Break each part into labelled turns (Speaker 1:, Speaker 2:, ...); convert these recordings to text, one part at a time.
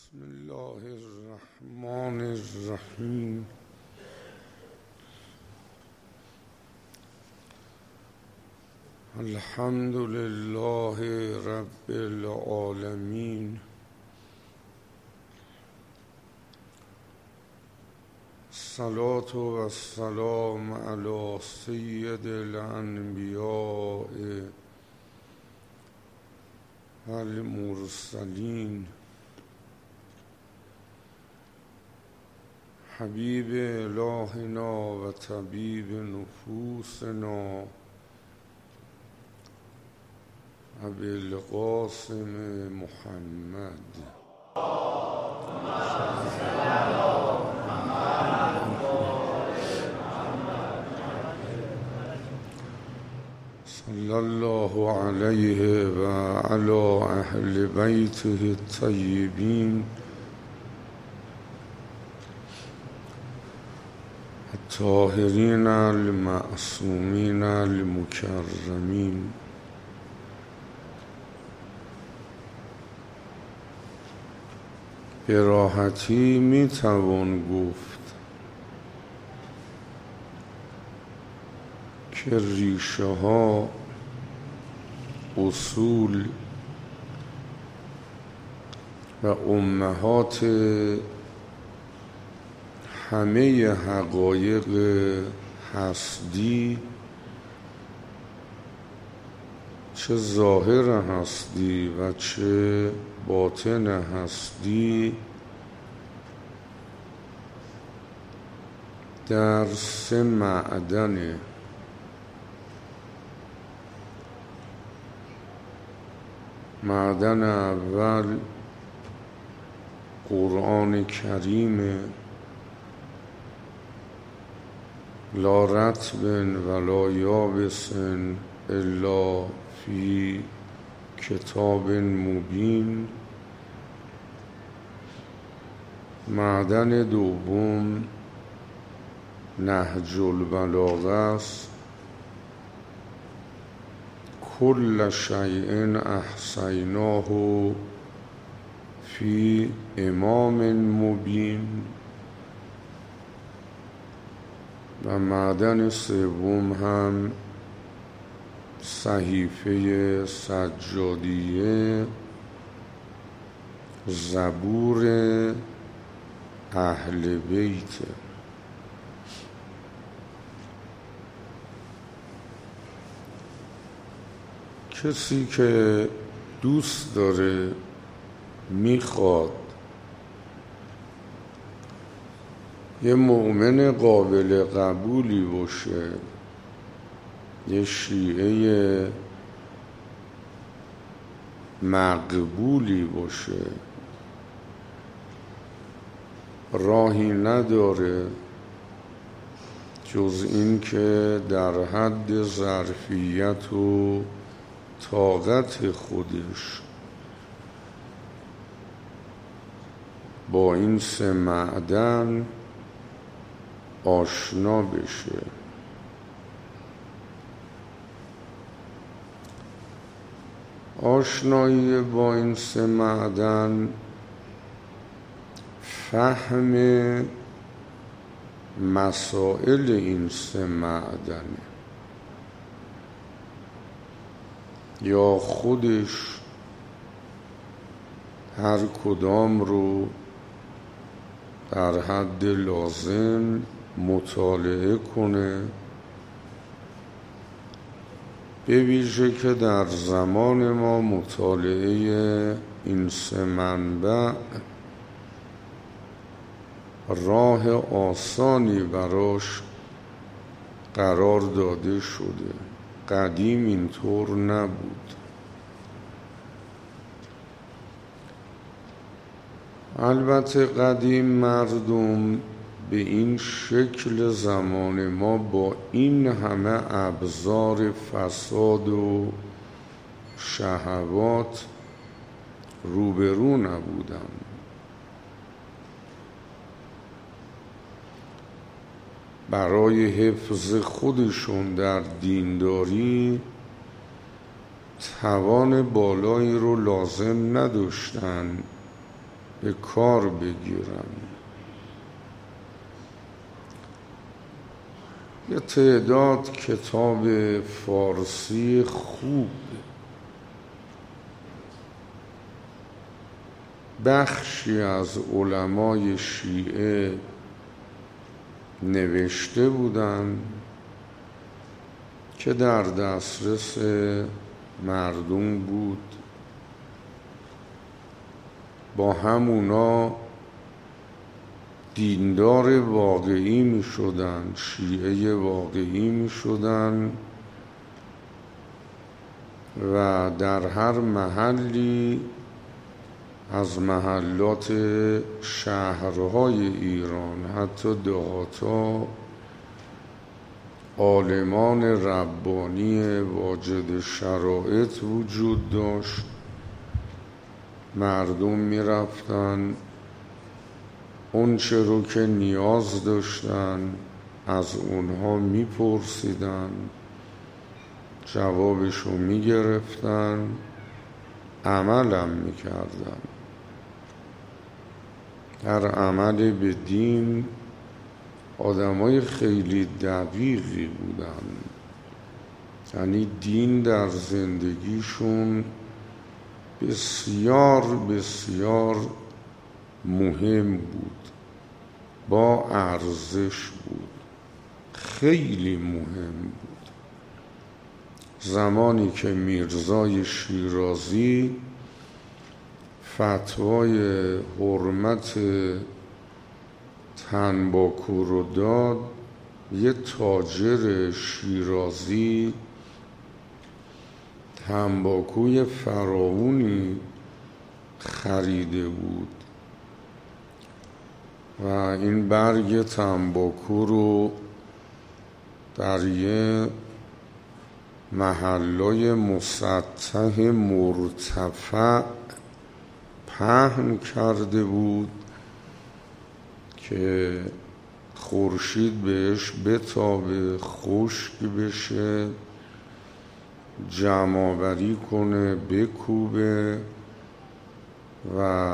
Speaker 1: بسم الله الرحمن الرحیم. الحمد لله رب العالمین. الصلاة و السلام علی سید الانبیاء و المرسلین حبیب الهنا و طبیب نفوسنا ابوالقاسم محمد صلی الله علیه و علی اهل بیته الطیبین الطاهرین المعصومین المکرمین. به راحتی میتوان گفت که ریشه ها، اصول و امهات همه حقایق هستی، چه ظاهر هستی و چه باطن هستی، در سه معدن: معدن اول قرآن کریم، لا رطب ولا یابس الا فی کتاب مبین. معدن دوم نهج البلاغه است، کل شیء احصیناه فی امام مبین. و معدن سوم هم صحیفه سجادیه، زبور اهل بیت. کسی که دوست داره، میخواد یه مؤمن قابل قبولی باشه، یه شیعه مقبولی باشه، راهی نداره جز این که در حد ظرفیت و طاقت خودش با این سه معدن آشنا بشه. آشنایی با این سه معدن فهم مسائل این سه معدن، یا خودش هر کدام رو در حد لازم مطالعه کنه، به ویژه که در زمان ما مطالعه این سه منبع راه آسانی براش قرار داده شده. قدیم اینطور نبود. البته قدیم مردم به این شکل زمان ما با این همه ابزار فساد و شهوات روبرو نبودند. برای حفظ خودشون در دینداری توان بالایی رو لازم نداشتن به کار بگیرم. یه تعداد کتاب فارسی خوب بخشی از علمای شیعه نوشته بودن که در دسترس مردم بود، با همونا دیندار واقعی می شدن، شیعه واقعی می شدن و در هر محلی از محلات شهرهای ایران حتی دهات‌ها عالمان ربانی واجد شرایط وجود داشت. مردم می رفتن اون چه رو که نیاز داشتن از اونها می پرسیدن، جوابشو می گرفتن، عملم می کردن. در عمل به دین آدمای خیلی دقیقی بودن، یعنی دین در زندگیشون بسیار بسیار مهم بود، با ارزش بود، خیلی مهم بود. زمانی که میرزای شیرازی فتوای حرمت تنباکو رو داد، یه تاجر شیرازی تنباکوی فراوانی خریده بود و این برگ تنباکو رو در یه محلای مسطح مرتفع پهن کرده بود که خورشید بهش بتابه، خشک بشه، جمع‌آوری کنه، بکوبه و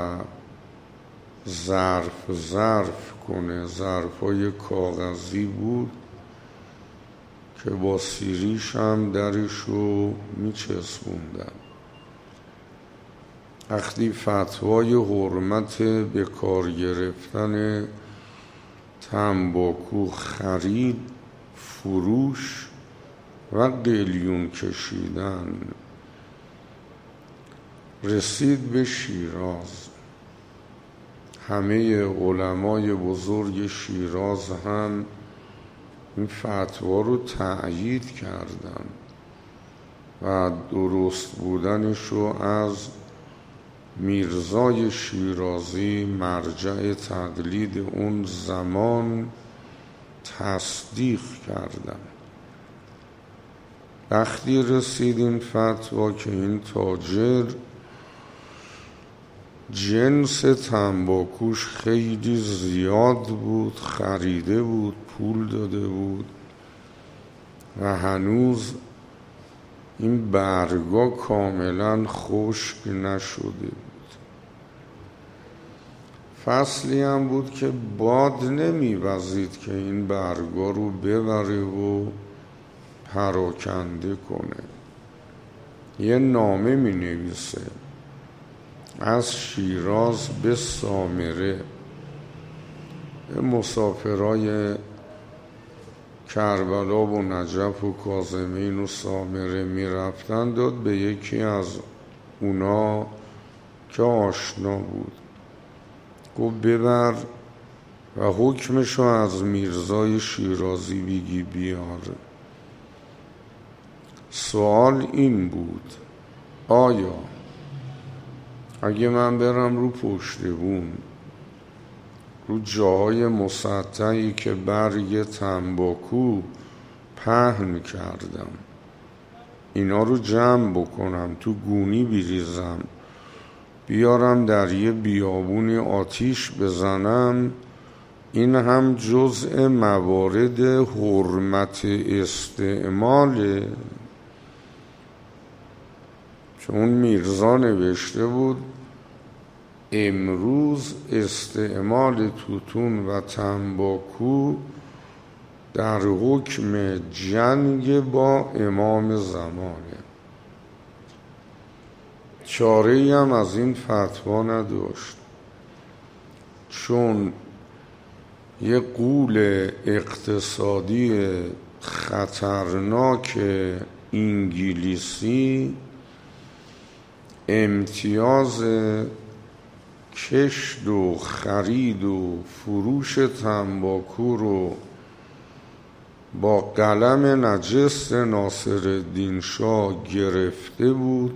Speaker 1: ظرف کنه. ظرفای کاغذی بود که با سیریش هم درشو میچسبوندن. وقتی فتوای حرمت به کار گرفتن تنباکو خرید، فروش و قلیون کشیدن، رسید به شیراز. همه علمای بزرگ شیراز هم این فتوا رو تأیید کردن و درست بودنش رو از میرزای شیرازی، مرجع تقلید اون زمان، تصدیق کردن. وقتی رسید این فتوا که این تاجر جنس تنباکوش خیلی زیاد بود، خریده بود، پول داده بود و هنوز این برگا کاملا خشک نشده بود. فصلی هم بود که باد نمیوزید که این برگا رو ببره و پراکنده کنه. یه نامه می نویسه از شیراز به سامره. مسافرای کربلا و نجف و کاظمین و سامره می رفتن، داد به یکی از اونا که آشنا بود، گفت ببر و حکمشو از میرزای شیرازی بگی بیار. سوال این بود: آیا اگه من برم رو پشت بون، رو جاهای مسطحی که برگ تنباکو پهن کردم، اینا رو جمع بکنم، تو گونی بریزم، بیارم در یه بیابونی آتیش بزنم، این هم جزء موارد حرمت استعماله؟ چون میرزا نوشته بود امروز استعمال توتون و تنباکو در حکم جنگ با امام زمانه. چاره‌ای هم از این فتوا نداشت، چون یه غول اقتصادی خطرناک انگلیسی امتیاز کشت و خرید و فروش تنباکو رو با قلم نجس ناصرالدین شاه گرفته بود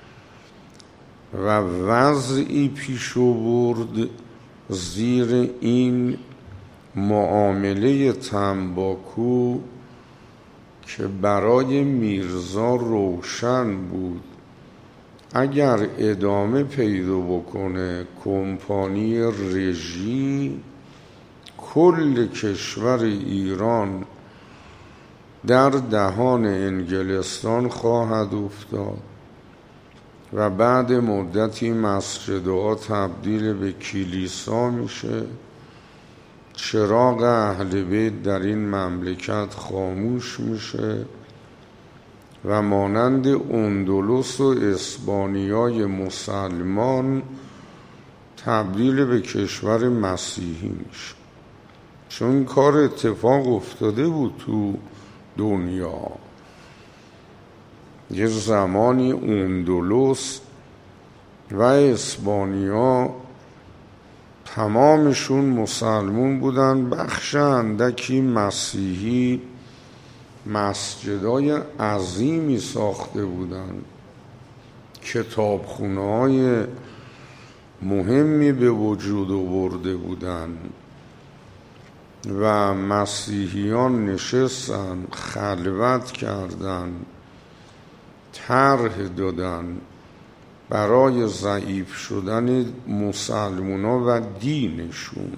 Speaker 1: و وضعی پیش آورد زیر این معامله تنباکو که برای میرزا روشن بود اگر ادامه پیدا بکنه کمپانی رژی، کل کشور ایران در دهان انگلستان خواهد افتاد و بعد مدتی مسجدها تبدیل به کلیسا میشه، چراغ اهل بیت در این مملکت خاموش میشه و مانند اندلس و اسپانیای مسلمان تبدیل به کشور مسیحی میشه. چون این کار اتفاق افتاده بود تو دنیا. یه زمانی اندلس و اسپانیا تمامشون مسلمون بودن، بخش اندکی مسیحی، مسجدهای عظیمی ساخته بودن، کتابخونه‌های مهمی به وجود آورده بودن و مسیحیان نشستن خلوت کردن، طرح دادن برای ضعیف شدن مسلمونا و دینشون.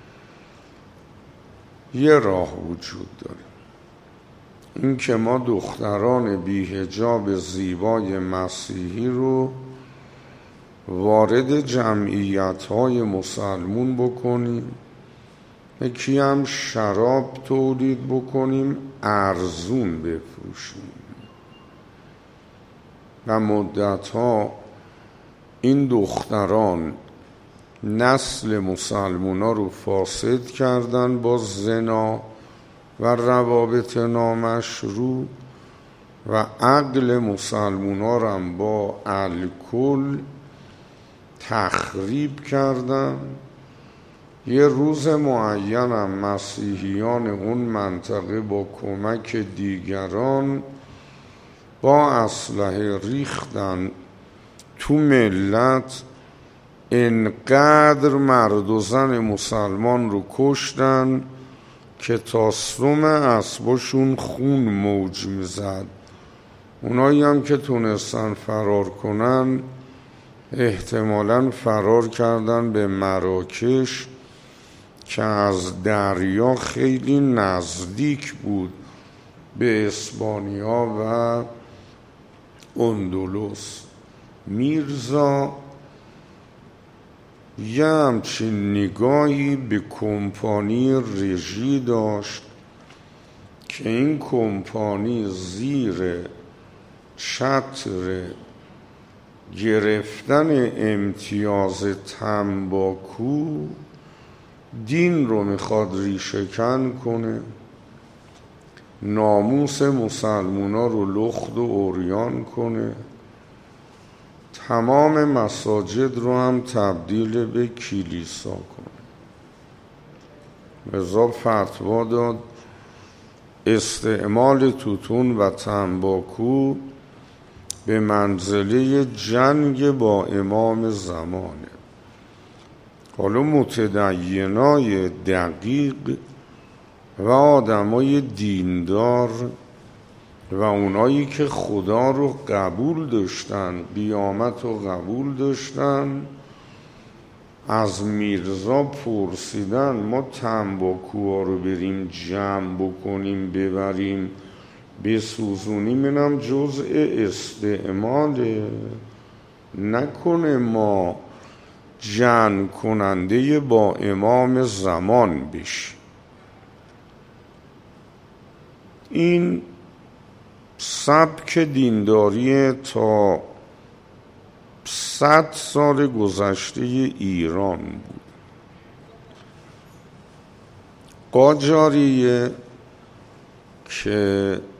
Speaker 1: یه راه وجود داره، این که ما دختران بی‌حجاب زیبای مسیحی رو وارد جمعیت‌های مسلمون بکنیم، یکی هم شراب تولید بکنیم ارزون بفروشیم و مدت‌ها این دختران نسل مسلمونا رو فاسد کردن با زنا و روابط نامشروع و عقل مسلمونا رو هم با الکل تخریب کردن. یه روز معین هم مسیحیان اون منطقه با کمک دیگران با اسلحه ریختن تو ملت، انقدر مرد و زن مسلمان رو کشتن که تا سم اسباشون خون موج میزد. اونایی هم که تونستن فرار کنن احتمالاً فرار کردن به مراکش که از دریا خیلی نزدیک بود به اسپانیا و اندلس. میرزا یه همچین نگاهی به کمپانی رژی داشت که این کمپانی زیر چتر گرفتن امتیاز تنباکو دین رو میخواد ریشه‌کن کنه، ناموس مسلمونا رو لخت و عریان کنه، تمام مساجد رو هم تبدیل به کلیسا کنه. لذا فتوا داد استعمال توتون و تنباکو به منزله جنگ با امام زمانه. حالا متدینای دقیق و آدمای دیندار و اونایی که خدا رو قبول داشتن، قیامت رو قبول داشتن، از میرزا پرسیدن ما تنباکوها رو بریم جمع بکنیم ببریم بسوزونیم، اینم جزء استعماله، نکنه ما جمع کننده با امام زمان بشی. این سبک دینداری تا 100 سال گذشته ایران بود. قاجاریه که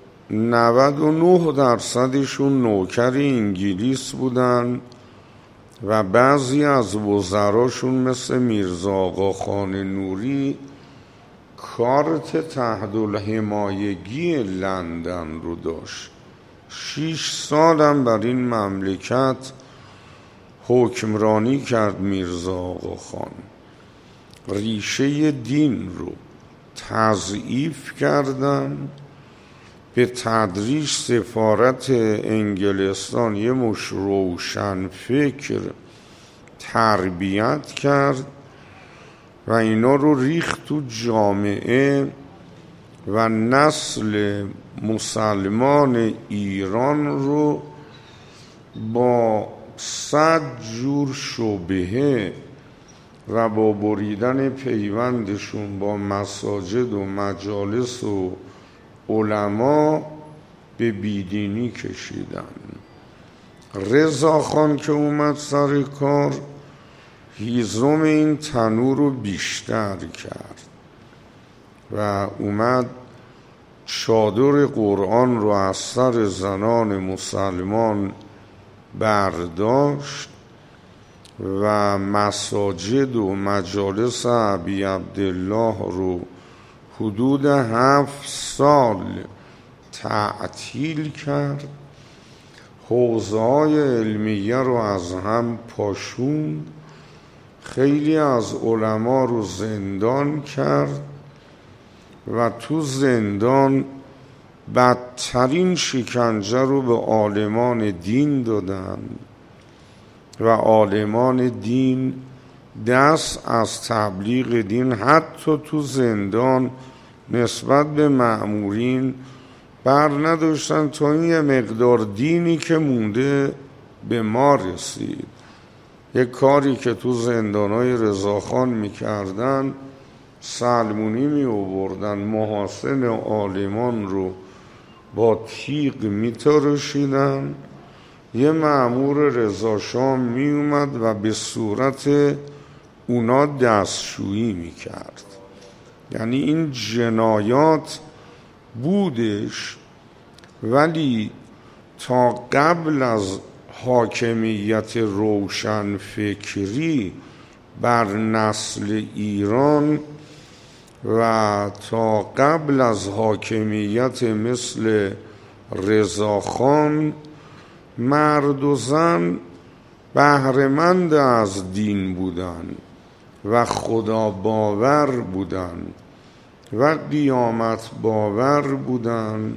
Speaker 1: 99% نوکر انگلیس بودن و بعضی از وزراشون مثل میرزا آقاخان نوری کارت تحت الحمایگی لندن رو داشت. 6 سالم بر این مملکت حکمرانی کرد میرزا آقاخان. ریشه دین رو تضعیف کردن، به تدریج سفارت انگلستان یه مش روشن فکر تربیت کرد و اینا رو ریخت تو جامعه و نسل مسلمان ایران رو با 100 جور شبهه و با بریدن پیوندشون با مساجد و مجالس و علما به بیدینی کشیدن. رضاخان که اومد سر کار هیزم این تنور رو بیشتر کرد و اومد چادر قرآن رو از سر زنان مسلمان برداشت و مساجد و مجالس ابی عبدالله رو حدود 7 سال تعطیل کرد. حوزه‌های علمیه رو از هم پاشوند، خیلی از علما رو زندان کرد و تو زندان بدترین شکنجه رو به عالمان دین دادن و عالمان دین دست از تبلیغ دین حتی تو زندان نسبت به مأمورین بر نداشتن تا این یه مقدار دینی که مونده به ما رسید. یک کاری که تو زندانهای رضاخان میکردن، سلمونی می آوردن، محاسن عالمان رو با تیغ میتراشیدن. یه مأمور رضاشاه می اومد و به صورت اونا دستشویی میکرد. یعنی این جنایات بودش، ولی تا قبل از حاکمیت روشن فکری بر نسل ایران و تا قبل از حاکمیت مثل رضاخان مرد و زن بهره‌مند از دین بودن و خدا باور بودن و قیامت باور بودن.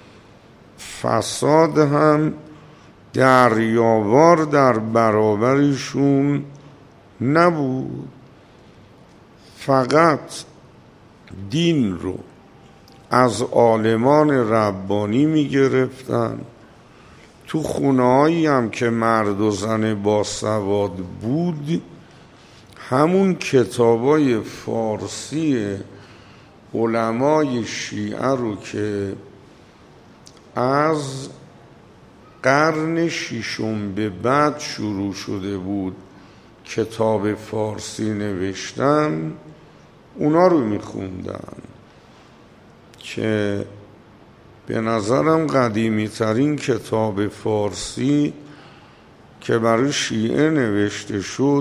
Speaker 1: فساد هم دریاوار در برابرشون نبود. فقط دین رو از عالمان ربانی می گرفتن. تو خونه‌هایی هم که مرد و زن باسواد بود، همون کتابای فارسی علمای شیعه رو که از قرن 6 به بعد شروع شده بود کتاب فارسی نوشتن، اونا رو میخوندن که به نظرم قدیمی ترین کتاب فارسی که برای شیعه نوشته شد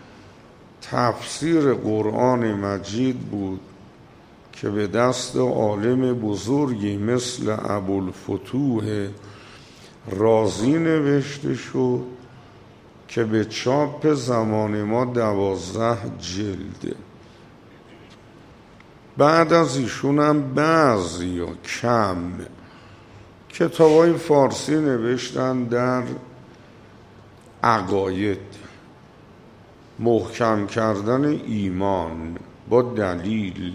Speaker 1: تفسیر قرآن مجید بود که به دست عالم بزرگی مثل ابوالفتوح رازی نوشته شد که به چاپ زمان ما 12 جلده. بعد از ایشون هم بعضی یا کم کتابای فارسی نوشتن در عقاید، محکم کردن ایمان با دلیل.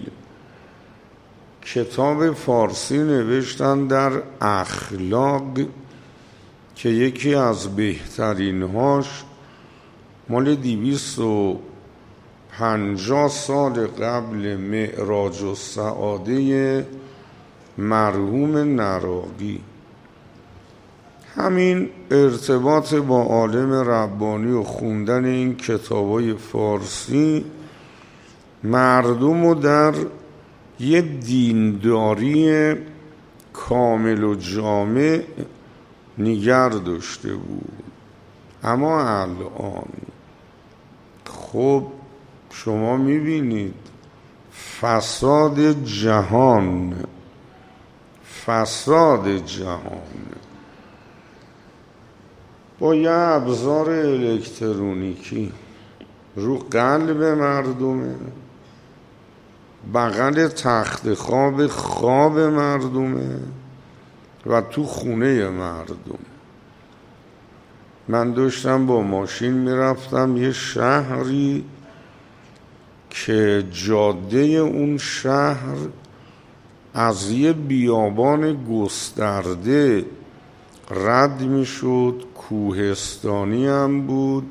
Speaker 1: کتاب فارسی نوشتن در اخلاق که یکی از بهترینهاش مال 250 سال قبل معراج السعاده مرحوم نراقی. همین ارتباط با عالم ربانی و خوندن این کتابای فارسی مردم رو در یه دینداری کامل و جامع نگر داشته بود. اما الان خب شما میبینید فساد جهان با یه ابزار الکترونیکی رو قلب مردمه، بغل تخت خواب مردمه و تو خونه مردم. من داشتم با ماشین میرفتم یه شهری که جاده اون شهر از یه بیابان گسترده رد میشد، کوهستانی هم بود،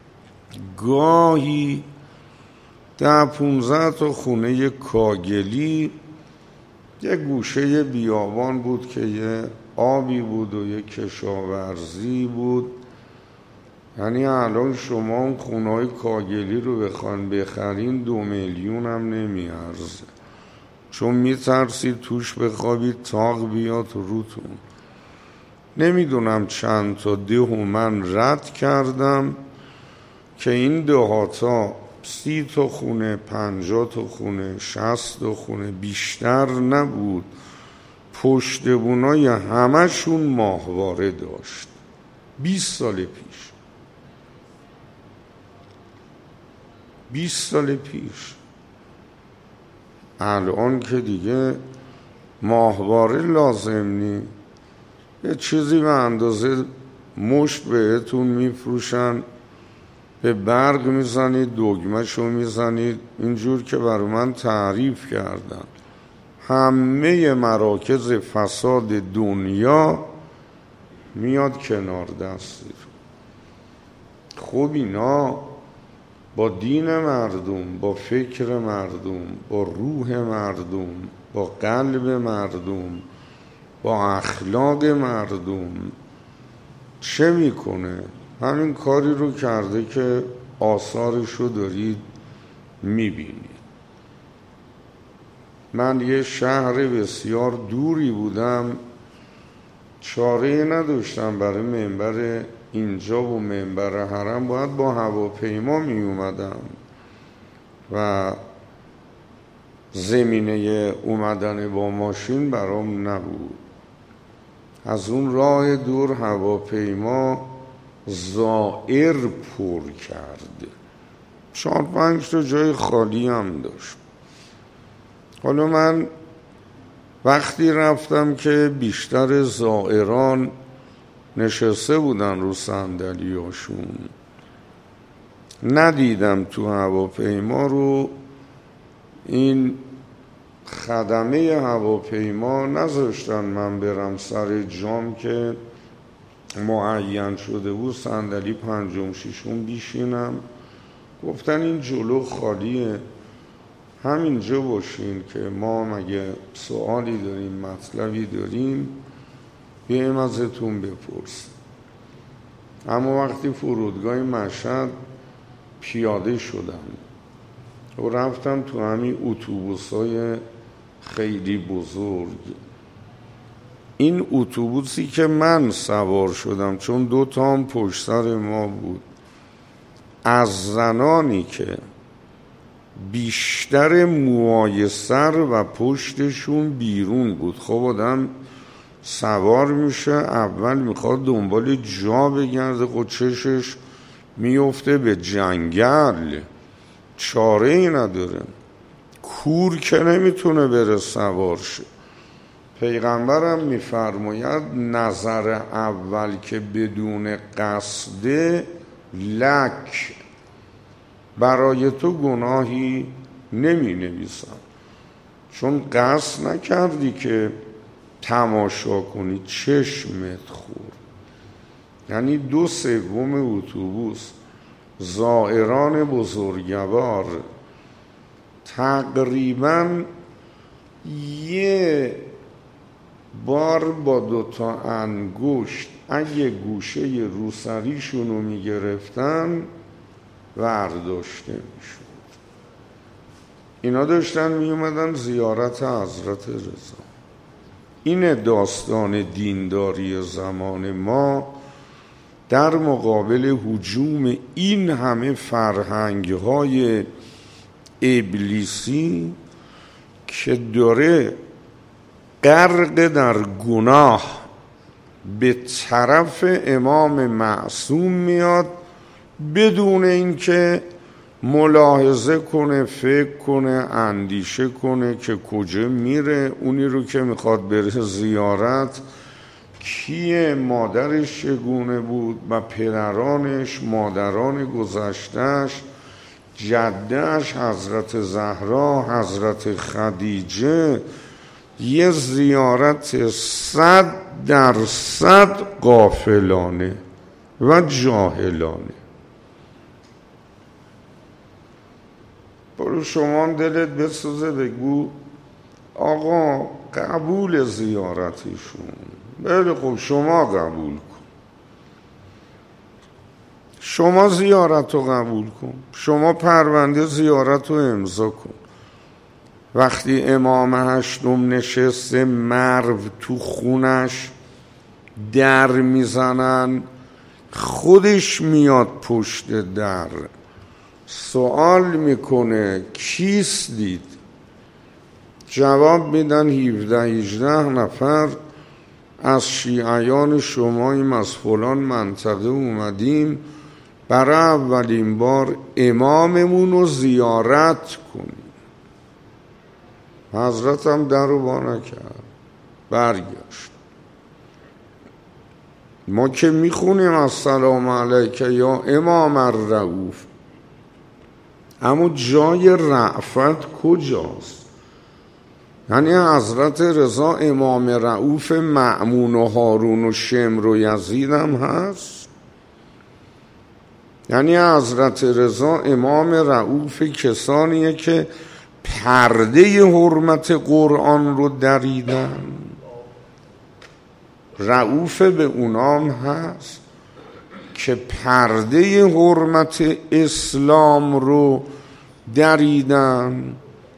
Speaker 1: گاهی 10-15 تا خونه کاگلی، یه گوشه بیابان بود که یه آبی بود و یه کشاورزی بود. یعنی الان شما اون خونه‌های کاگلی رو بخوان بخرین 2 میلیون هم نمیارزه، چون میترسید توش بخوابید تاق بیاد روتون. نمیدونم چند تا ده من رد کردم که این دهاتا 30 تا خونه، 50 تا خونه، 60 تا خونه، بیشتر نبود. پشت بونای همشون ماهواره داشت. 20 سال پیش. الان که دیگه ماهواره لازم نی، یه چیزی به اندازه مشت بهتون میفروشن، به برق میزنید، دگمه‌شو میزنید، اینجور که برای من تعریف کردن. همه مراکز فساد دنیا میاد کنار دستتون. خب اینا با دین مردم، با فکر مردم، با روح مردم، با قلب مردم، با اخلاق مردم چه میکنه؟ همین کاری رو کرده که آثارش رو دارید میبینید. من یه شهر بسیار دوری بودم، چاره نداشتم برای منبر اینجا و منبر حرم باید با هواپیما می اومدم و زمینه اومدن با ماشین برام نبود. از اون راه دور هواپیما زائر پر کرد، 4-5 تا جای خالی هم داشت. حالا من وقتی رفتم که بیشتر زائران نشسته بودن رو صندلیاشون، ندیدم تو هواپیما رو این خدمه هواپیما نذاشتن من برم سر جام که معین شده بود صندلی 5-6 بیشینم. گفتن این جلو خالیه، همینجا باشین که ما مگه سوالی داریم، مطلبی داریم، بیایم ازتون بپرسیم. اما وقتی فرودگاه مشهد پیاده شدم و رفتم تو همین اتوبوس‌های خیلی بزرگ، این اتوبوسی که من سوار شدم، چون 2 تا هم پشت سر ما بود، از زنانی که بیشتر موهای سر و پشتشون بیرون بود. خب آدم سوار میشه، اول میخواد دنبال جا بگرده، خود چشش میفته به جنگل، چاره ای نداره، کور که نمیتونه بره سوار شه. پیغمبرم میفرماید نظر اول که بدون قصد لک، برای تو گناهی نمی نویسم، چون قصد نکردی که تماشا کنی، چشمت خورد. یعنی 2/3 اتوبوس زائران بزرگوار تقریباً یه بار با 2 انگشت اگه گوشه روسریشونو میگرفتن ورداشته میشد. اینا داشتن میومدن زیارت حضرت رضا. این داستان دینداری زمان ما در مقابل هجوم این همه فرهنگ‌های ابلیسی که داره غرق در گناه به طرف امام معصوم میاد بدون اینکه ملاحظه کنه، فکر کنه، اندیشه کنه که کجا میره. اونی رو که میخواد بره زیارت کیه، مادرش چگونه بود و پدرانش، مادران گذشتهش، جدهش حضرت زهرا، حضرت خدیجه. یه زیارت 100% غافلانه و جاهلانه. برو شما دلت بسوزه بگو آقا قبول زیارتشون، بله خب شما قبول کن، شما زیارت رو قبول کن، شما پرونده زیارت رو امضا کن. وقتی امام هشتم نشسته مرو تو خونش در میزنن، خودش میاد پشت در سوال میکنه کیست دید؟ جواب میدن 17-18 نفر از شیعیان شماییم، از فلان منطقه اومدیم برای اولین بار اماممون رو زیارت کنیم. حضرت هم در رو با نکرد، برگشت. ما که میخونیم السلام علیک یا امام الرؤوف، اما جای رأفت کجاست؟ یعنی حضرت رضا امام رؤوف مأمون و هارون و شمر و یزید هم هست؟ یعنی حضرت رضا امام رؤوف کسانیه که پرده حرمت قرآن رو دریدن؟ رؤوف به اونام هست که پرده حرمت اسلام رو دریدن؟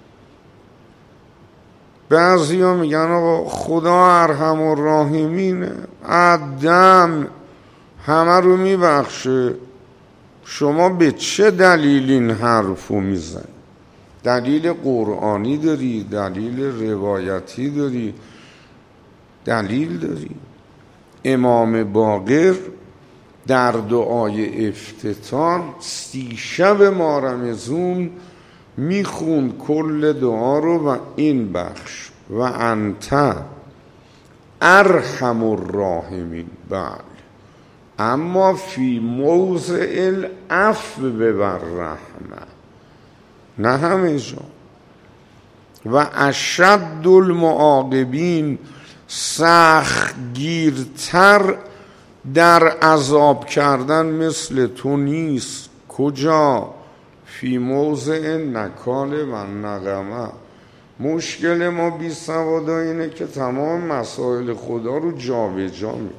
Speaker 1: بعضی ها میگن آقا خدا ارحم الراحمینه، عدم همه رو میبخشه. شما به چه دلیل این حرف رو میزنی؟ دلیل قرآنی داری؟ دلیل روایتی داری؟ دلیل داری؟ امام باقر در دعای افتتاح 30 شب ماه رمضان میخوند کل دعا رو و این بخش و انت ارحم الراحمین. بله، اما فی موضع العفو و الرحمه، نه همه جا. و اشد المعاقبین، سخت گیرتر در عذاب کردن مثل تو نیست. کجا؟ فی موضع نکال و نقمه. مشکل ما بی سوادا اینه که تمام مسائل خدا رو جا به جا میکن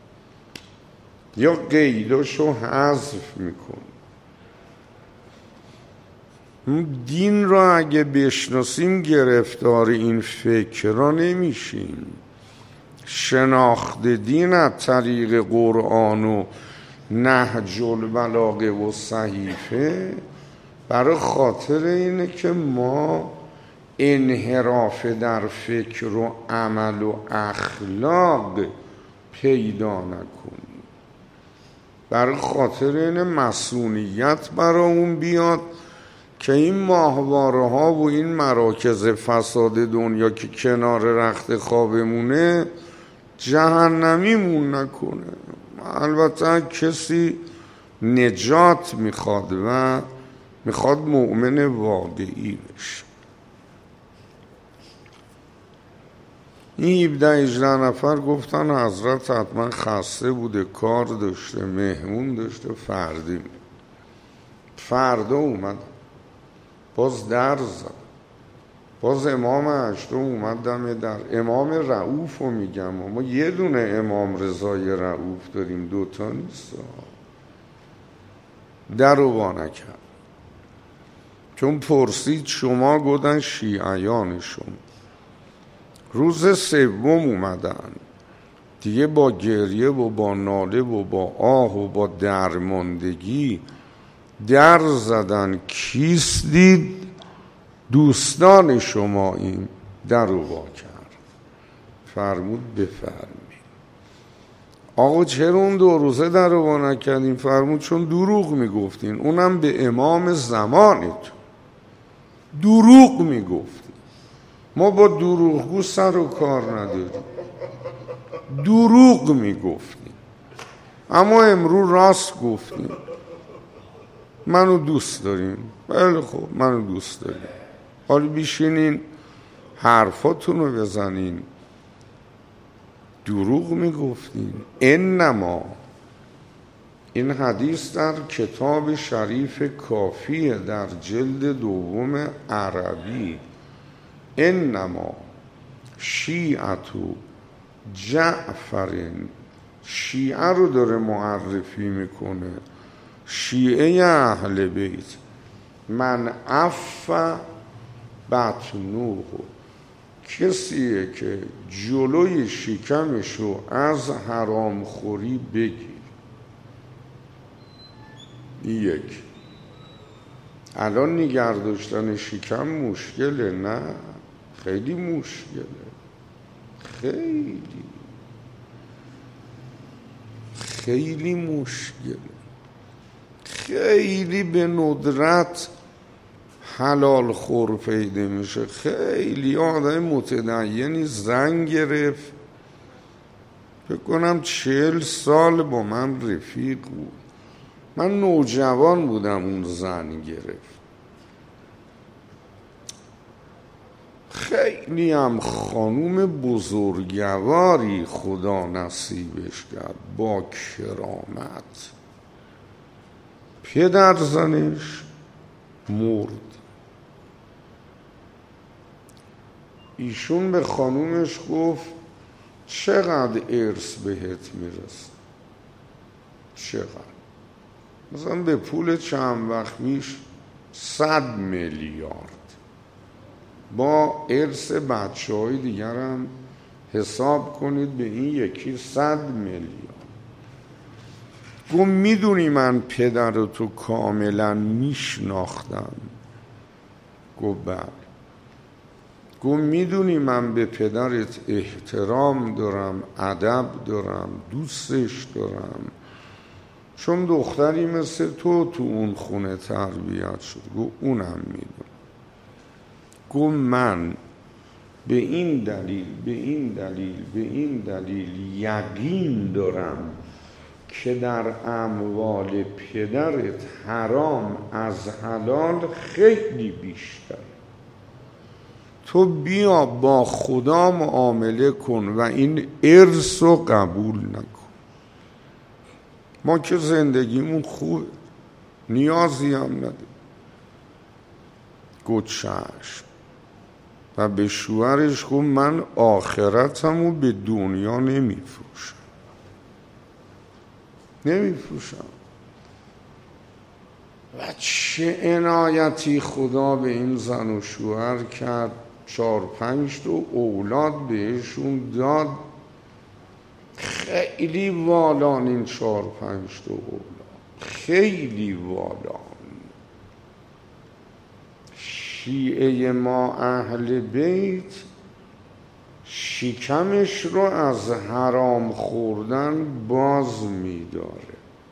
Speaker 1: یا قیداشو حذف میکن. دین را اگه بشناسیم گرفتار این فکر را نمیشیم. شناخت دین از طریق قرآن و نهج البلاغه و صحیفه برای خاطر اینه که ما انحراف در فکر و عمل و اخلاق پیدا نکنیم. برای خاطر این مسئولیت برای اون بیاد که این ماهواره ها و این مراکز فساد دنیا که کنار رخت خوابمونه جهنمیمون نکنه. البته کسی نجات میخواد و میخواد مؤمن واقعی بشه. این 17-18 نفر گفتن حضرت حتما خسته بوده، کار داشته، مهمون داشته، فردی. فردا اومد باز در زد، باز امام هشتم اومد دم در. امام رؤوف رو میگم، ما یه دونه امام رضای رؤوف داریم، دوتا نیست. در رو وا نکرد، چون پرسید شما، گفتن شیعیان شما. روز سوم اومدن دیگه، با گریه و با ناله و با آه و با درماندگی در زدن. کیست دید؟ دوستان شما. این در رو وا کرد، فرمود بفرمید. آقا چرا اون 2 روزه در رو وا نکردین؟ فرمود چون دروغ میگفتین، اونم به امام زمانتون دروغ میگفتین. ما با دروغگو سر و کار نداریم، دروغ میگفتیم، اما امروز راست گفتیم. منو دوست داریم؟ بله خب منو دوست داریم، حالا بیشینین حرفاتون رو بزنین. دروغ میگفتین. انما، این حدیث در کتاب شریف کافیه در جلد 2 عربی. انما شیعتو جعفرین، شیعه رو داره معرفی میکنه، شیعه اهل بیت. من عف بطنوه، کسیه که جلوی شکمشو از حرام خوری بگیر. یک، الان نگه داشتن شکم مشکله؟ نه، خیلی مشکله، خیلی مشکله. خیلی به ندرت حلال خور پیدا میشه. خیلی آدم متدینی زن گرفت، فکر کنم 40 سال با من رفیق بود، من نوجوان بودم اون زن گرفت. خیلی هم خانوم بزرگواری خدا نصیبش کرد، با کرامت. پدر زنش مرد، ایشون به خانومش گفت چقدر ارث بهت میرسه؟ چقدر؟ مثلا به پول چند وقت پیش 100 میلیارد، با ارث بچه های دیگر هم حساب کنید، به این یکی 100 میلیارد. گفت میدونی من پدرتو کاملا میشناختم؟ گفت بله. گفت میدونی من به پدرت احترام دارم، ادب دارم، دوستش دارم، چون دختری مثل تو اون خونه تربیت شد. گفت اونم میدونم. گفت من به این دلیل یقین دارم که در اموال پدرت حرام از حلال خیلی بیشتر. تو بیا با خدا معامله کن و این ارث رو قبول نکن. ما که زندگیمون خوبه، نیازی هم نداره. گفت چشم. و به شوهرش گفت من آخرتمو به دنیا نمیفروشم. و چه عنایتی خدا به این زن و شوهر کرد، 4-5 تا اولاد بهشون داد. خیلی والان این 4-5 تا اولاد، خیلی والان. شیعه ما اهل بیت شکمش رو از حرام خوردن باز می‌داره.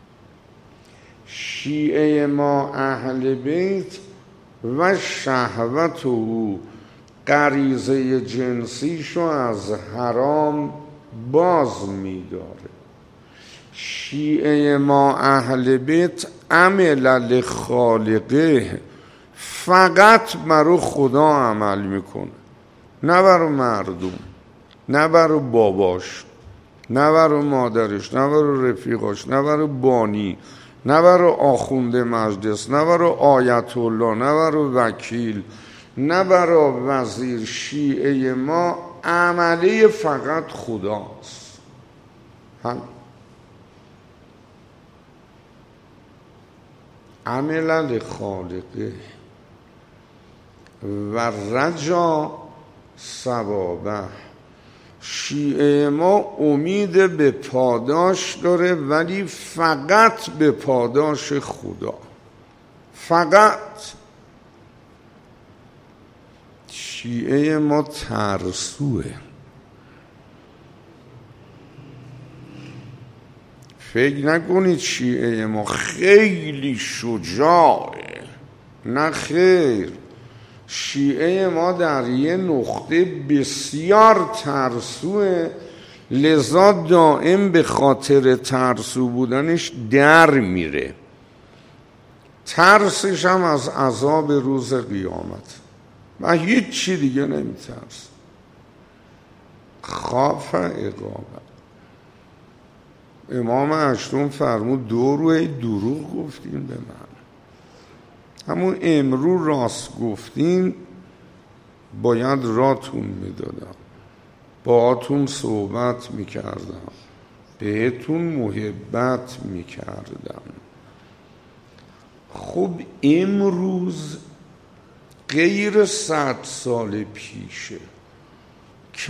Speaker 1: شیعه ما اهل بیت و شهوت او، غریزه جنسیشو از حرام باز می‌داره. شیعه ما اهل بیت عمل لخالقه، فقط برای خدا عمل میکنه، نه برای مردم، نه برای باباش، نه برای مادرش، نه برای رفیقاش، نه برای بانی، نه برای آخوند مجلس، نه برای آیت الله، نه برای وکیل، نه برای وزیر. شیعه ما عمله فقط خداست. هم عمل خالقه و رجا ثوابه. شیعه ما امید به پاداش داره، ولی فقط به پاداش خدا. فقط. شیعه ما ترسوه. فکر نکنید شیعه ما خیلی شجاعه، نه خیر. شیعه ما در یه نقطه بسیار ترسوه، لذا دائم به خاطر ترسو بودنش در میره. ترسش هم از عذاب روز قیامت و هیچ چی دیگه نمیترس. خاف عقابت. امام هشتم فرمود دو روی دروغ گفتین به من، همون امرو راست گفتین باید راتون میدادم، باهاتون صحبت میکردم، بهتون محبت میکردم. خب امروز غیر 100 سال پیشه که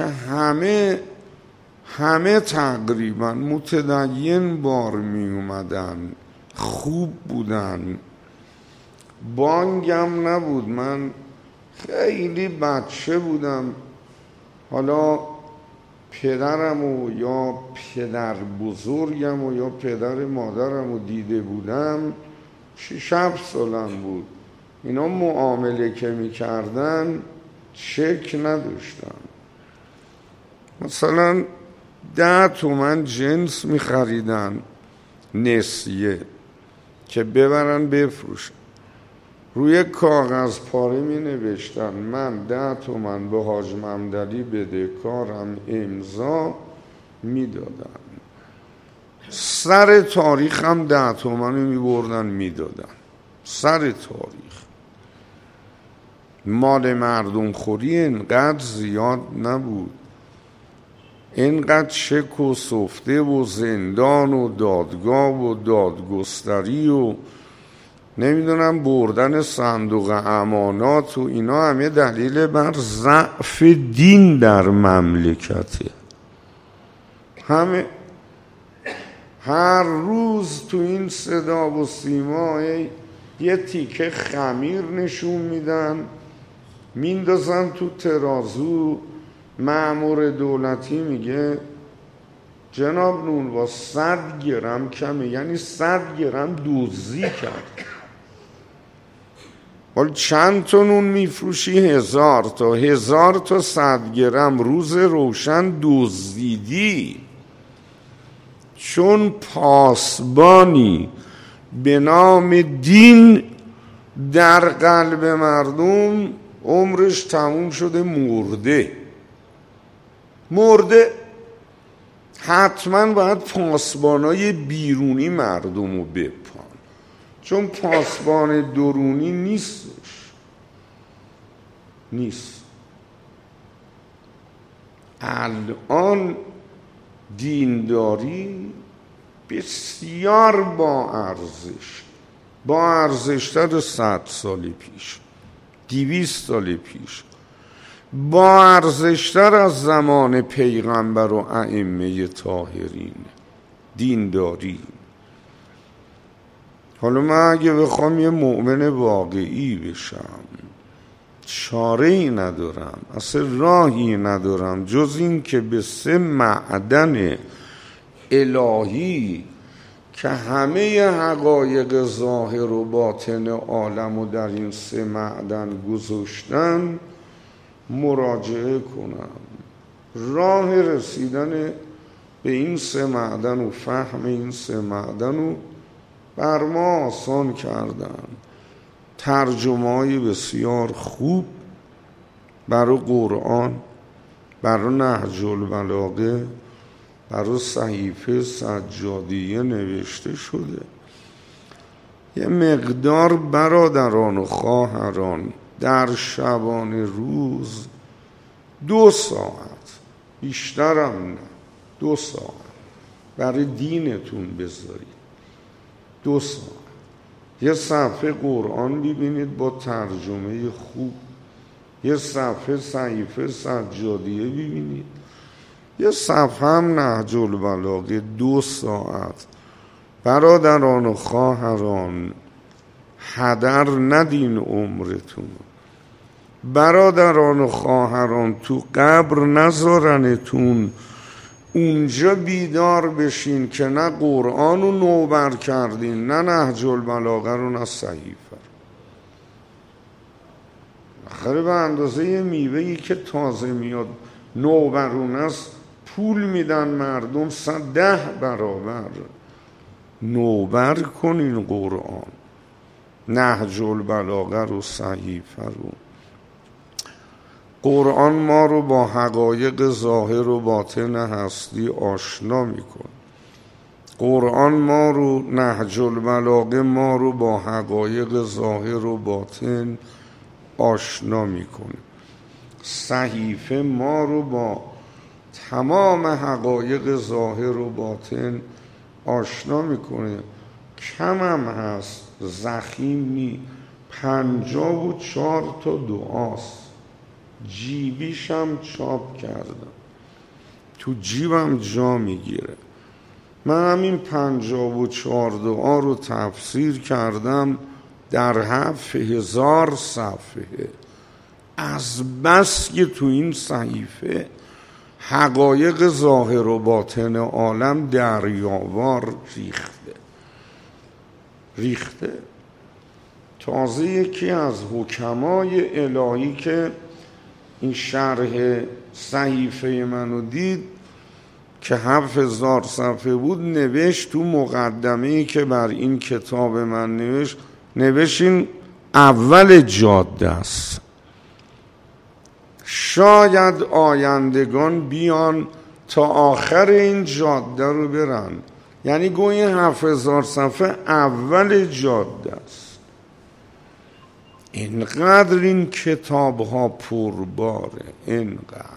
Speaker 1: همه تقریبا متدین بار می اومدن، خوب بودن، بانگم نبود. من خیلی بچه بودم، حالا پدرم و یا پدر بزرگم و یا پدر مادرم رو دیده بودم، 6-7 سالم بود. اینا معامله که می کردن چک نداشتن. مثلا 10 تومن جنس می خریدن نسیه که ببرن بفروشن، روی کاغذ پاره می نوشتن من 10 تومن به حاج ممدلی بدهکارم، امضا می دادن. سر تاریخ هم 10 تومن می بردن می دادن. سر تاریخ. مال مردم خوری اینقدر زیاد نبود، اینقدر شک و سفته و زندان و دادگاه و دادگستری و نمیدونم بردن صندوق امانات و اینا همه دلیل بر ضعف دین در مملکته. همه هر روز تو این صدا و سیما یه تیکه خمیر نشون میدن، میندازن تو ترازو. مأمور دولتی میگه جناب نون با 100 گرم کمه، یعنی 100 گرم دزدی کرد. حالا چند تا نون میفروشی؟ 1000 تا. 1000 تا 100 گرم روز روشن دزدیدی. چون پاسبانی به نام دین در قلب مردم عمرش تموم شده، مرده. حتما باید پاسبانای بیرونی مردم رو بپان، چون پاسبان درونی نیست. الان دینداری بسیار با ارزشتر 100 سال پیش، 200 سال پیش، با ارزشتر از زمان پیغمبر و ائمه طاهرین دینداری. حالا من اگه بخوام یه مؤمن واقعی بشم چاره ای ندارم، اصلا راهی ندارم جز این که به 3 معدن الهی که همه حقایق ظاهر و باطن عالم و در این 3 معدن گذاشتن مراجعه کنم. راه رسیدن به این 3 معدن و فهم این 3 معدن رو بر ما آسان کردن. ترجمه‌های بسیار خوب برای قرآن، برای نهج البلاغه، برای صحیفه سجادیه نوشته شده. یه مقدار برادران و خواهران در شبانه روز 2 ساعت، بیشترم نه، 2 ساعت برای دینتون بذارید. 2 ساعت یه صفحه قرآن ببینید با ترجمه خوب، یه صفحه صحیفه سجادیه ببینید، یه صفحه هم نهج البلاغه. 2 ساعت. برادران و خواهران، هدر ندین عمرتون. برادران و خواهران، تو قبر نذارنتون اونجا بیدار بشین که نه قرآن رو نوبر کردین، نه نهج البلاغه رو، نه صحیفه. آخره به اندازه یه میوهی که تازه میاد نوبرونه است، پول میدن مردم 10 برابر. نوبر کنین قرآن، نهج البلاغه رو، صحیفه رو. قرآن ما رو با حقایق ظاهر و باطن هستی آشنا میکن. قرآن ما رو، نهج البلاغه ما رو با حقایق ظاهر و باطن آشنا میکنه. صحیفه ما رو با تمام حقایق ظاهر و باطن آشنا میکنه. کم هم هست، ضخیم نی، 54 تا دعاست. جیبیش هم چاپ کردم، تو جیبم جا میگیره. من همین 54 دعا رو تفسیر کردم در 7000 صفحه. از بس که تو این صحیفه حقایق ظاهر و باطن عالم دریاوار ریخته. تازه یکی از حکمای الهی که این شرح صحیفه منو دید که 7000 صفحه بود، نوشت تو مقدمه‌ای که بر این کتاب من نوشت این اول جاده است. شاید آیندگان بیان تا آخر این جاده رو برن. یعنی گویی 7000 صفحه اول جاده است. اینقدر این کتاب ها پرباره، اینقدر.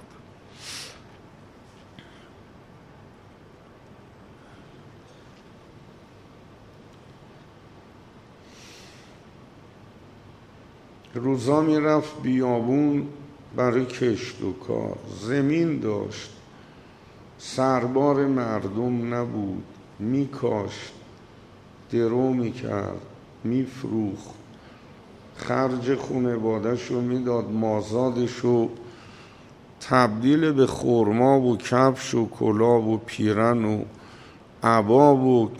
Speaker 1: روزا میرفت بیابون برای کشت و کار. زمین داشت، سربار مردم نبود، میکاشت، درو میکرد، میفروخت، خرج خانواده‌شو میداد، مازادشو تبدیل به خرما و کفش و کلاه و پیرن و عبا و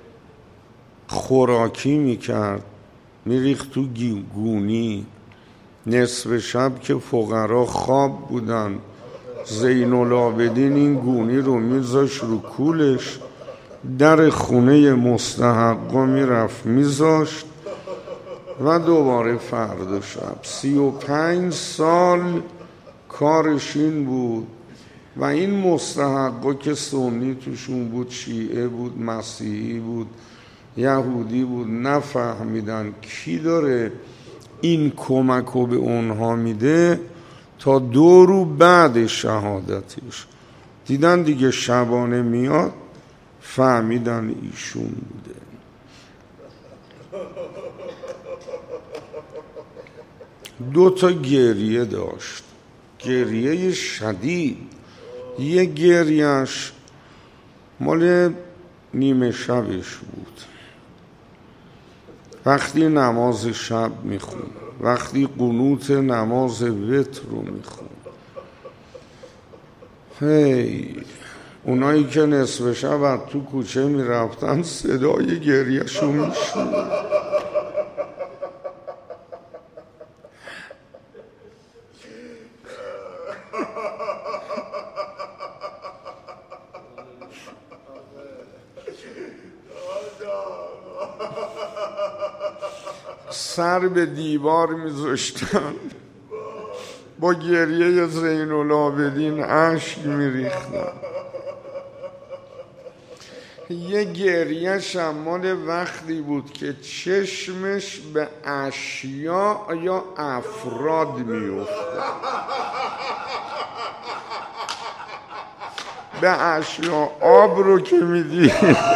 Speaker 1: خوراکی میکرد، میریخت تو گونی. نصف شب که فقرا خواب بودن، زین العابدین این گونی رو میذاشت رو کولش، در خونه مستحقا میرفت میذاشت و دوباره فردا شب. 35 سال کارش این بود. و این مستحقا که سنی توشون بود، شیعه بود، مسیحی بود، یهودی بود، نفهمیدن کی داره این کمک رو به اونها میده تا 2 روز بعد شهادتش. دیدن دیگه شبانه میاد، فهمیدن ایشون بوده. دو تا گریه داشت، گریه شدید. یه گریهش مال نیمه شبش بود، وقتی نماز شب میخون، وقتی قنوت نماز وتر رو میخون. اونایی که نصف شب تو کوچه میرفتن صدای گریهشون میشنید. سر به دیوار میذاشتن، با گریه زین العابدین اشک میریختن. یه گریه مال وقتی بود که چشمش به اشیا یا افراد میافتاد. به اشیا آب رو که میدی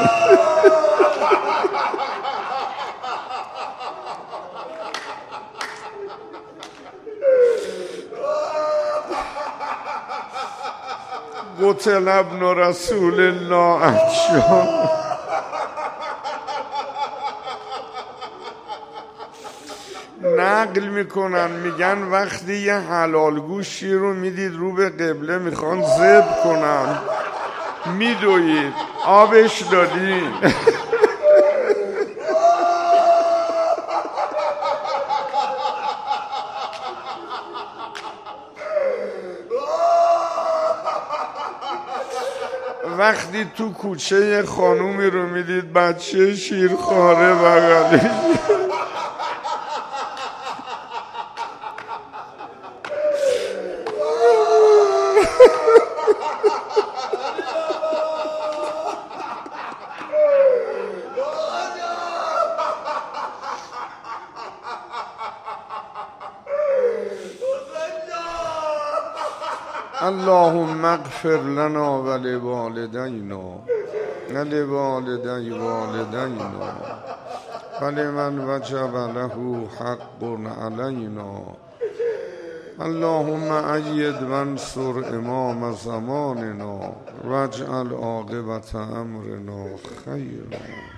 Speaker 1: قتل ابن رسول الله عطشان. نقل میکنن میگن وقتی یه حلال گوشی رو میدید رو به قبله میخوان ذبح کنن میدوید آبش دادین. وقتی تو کوچه خانومی رو میدید بچه شیرخواره بغلی اللهم اغفر لنا ولوالدينا ولوالدي والدينا ولمن وجب له حق علينا. اللهم أيد وانصر امام زماننا واجعل عاقبة امرنا خيرا.